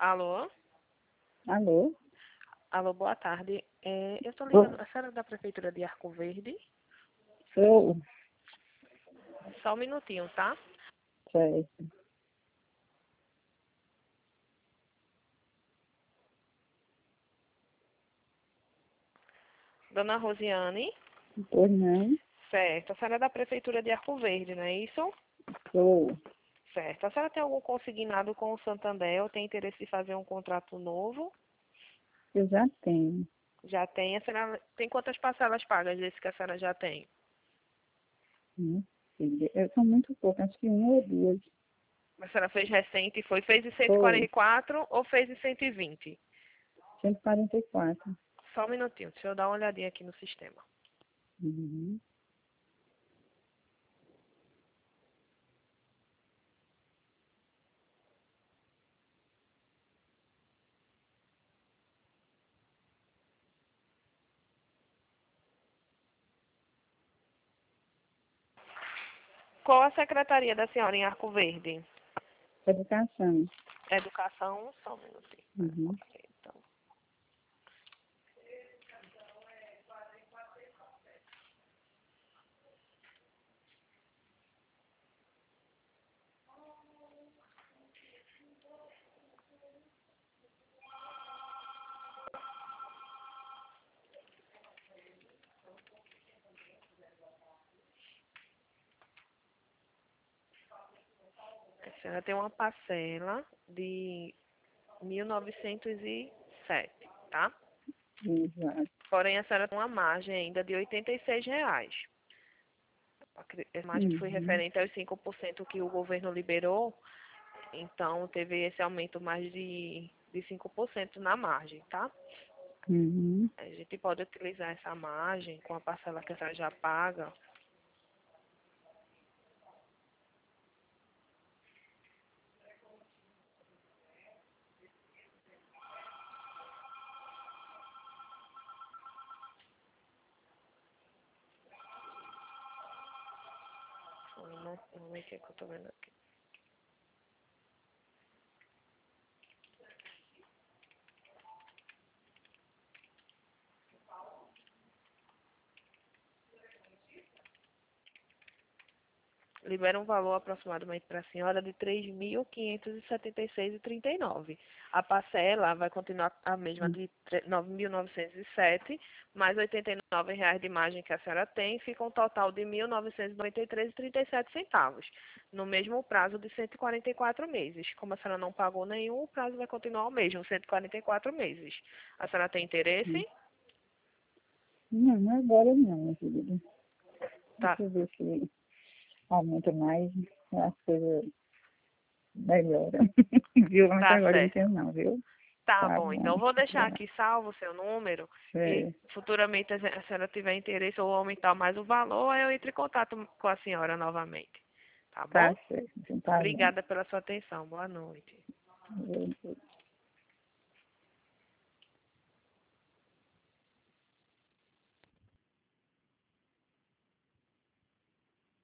Alô? Alô? Alô, boa tarde. Eu estou Ô, ligando, a senhora é da Prefeitura de Arco Verde? sou. Só um minutinho, tá? Certo. Dona Rosiane? Pois não? Certo. A senhora é da Prefeitura de Arco Verde, não é isso? Sou. Certo. A senhora tem algum consignado com o Santander ou tem interesse de fazer um contrato novo? Eu já tenho. Já tem. A senhora tem quantas parcelas pagas desse que a senhora já tem? Minha filha. Eu sou muito pouco, acho que uma ou duas. A senhora fez recente e fez em cento e quarenta Foi. e quatro ou fez em 120? 144. Só um minutinho, deixa eu dar uma olhadinha aqui no sistema. Uhum. Qual a secretaria da senhora em Arco Verde? Educação. Educação, só um minutinho. Uhum. Então, a senhora tem uma parcela de 1.907, tá? Exato. Porém, a senhora tem uma margem ainda de R$ 86. A margem foi Uhum. referente aos 5% que o governo liberou, então teve esse aumento mais de 5% na margem, tá? Uhum. A gente pode utilizar essa margem com a parcela que a senhora já paga. Vamos ver o que eu tô vendo aqui. Libera um valor aproximadamente para a senhora de R$ 3.576,39. A parcela vai continuar a mesma de 9.907, mais R$ 89 de margem que a senhora tem, fica um total de R$ 1.993,37, no mesmo prazo de 144 meses. Como a senhora não pagou nenhum, o prazo vai continuar o mesmo, 144 meses. A senhora tem interesse? Uhum. Não, agora não, minha filha. Tá, Deixa eu ver se aumenta mais, as coisas melhoram. Viu? Mas tá agora eu não certo. tenho não, viu? Tá Tá bom, então bom. eu vou deixar Tá. aqui salvo o seu número e É. futuramente a senhora tiver interesse ou aumentar mais o valor, aí eu entro em contato com a senhora novamente. Tá bom? Tá certo. Então tá bom. Obrigada pela sua atenção. Boa noite. Eu-